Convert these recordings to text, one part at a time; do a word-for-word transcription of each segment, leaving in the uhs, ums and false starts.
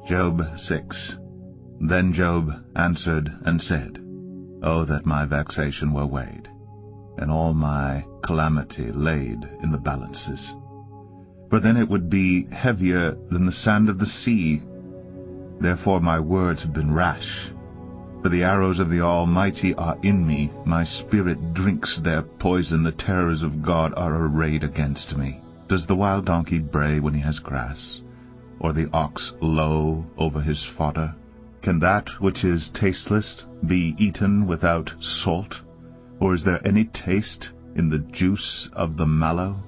Job six. Then Job answered and said, O that my vexation were weighed, and all my calamity laid in the balances. For then it would be heavier than the sand of the sea. Therefore my words have been rash. For the arrows of the Almighty are in me. My spirit drinks their poison. The terrors of God are arrayed against me. Does the wild donkey bray when he has grass, or the ox low over his fodder? Can that which is tasteless be eaten without salt? Or is there any taste in the juice of the mallow?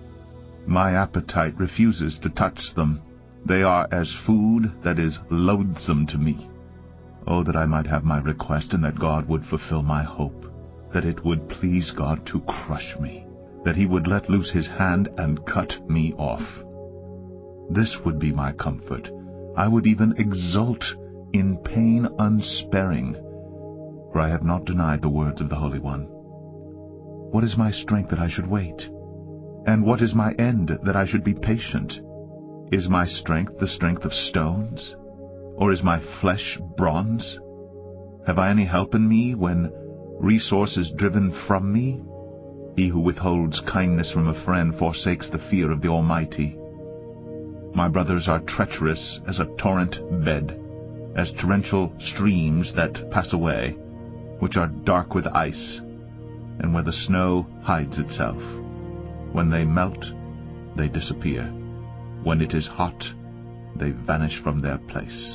My appetite refuses to touch them. They are as food that is loathsome to me. Oh, that I might have my request, and that God would fulfill my hope, that it would please God to crush me, that he would let loose his hand and cut me off. This would be my comfort. I would even exult in pain unsparing, for I have not denied the words of the Holy One. What is my strength that I should wait? And what is my end that I should be patient? Is my strength the strength of stones? Or is my flesh bronze? Have I any help in me when resource is driven from me? He who withholds kindness from a friend forsakes the fear of the Almighty. My brothers are treacherous as a torrent bed, as torrential streams that pass away, which are dark with ice, and where the snow hides itself. When they melt, they disappear. When it is hot, they vanish from their place.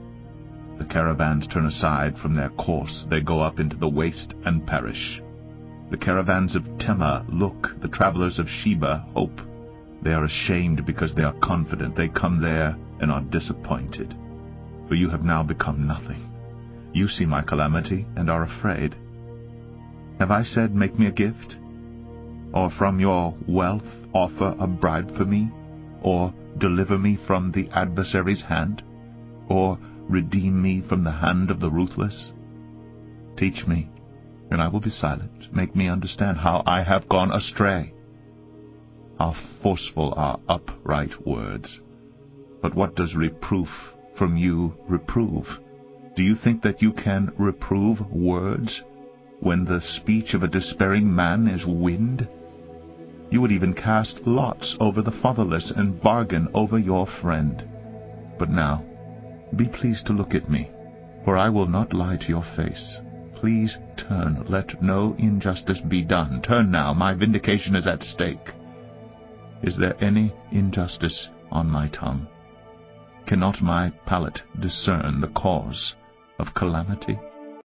The caravans turn aside from their course. They go up into the waste and perish. The caravans of Tema look. The travelers of Sheba hope. They are ashamed because they are confident. They come there and are disappointed. For you have now become nothing. You see my calamity and are afraid. Have I said, make me a gift? Or from your wealth offer a bribe for me? Or deliver me from the adversary's hand? Or redeem me from the hand of the ruthless? Teach me, and I will be silent. Make me understand how I have gone astray. How forceful are upright words. But what does reproof from you reprove? Do you think that you can reprove words when the speech of a despairing man is wind? You would even cast lots over the fatherless and bargain over your friend. But now, be pleased to look at me, for I will not lie to your face. Please turn, let no injustice be done. Turn now, my vindication is at stake. Is there any injustice on my tongue? Cannot my palate discern the cause of calamity?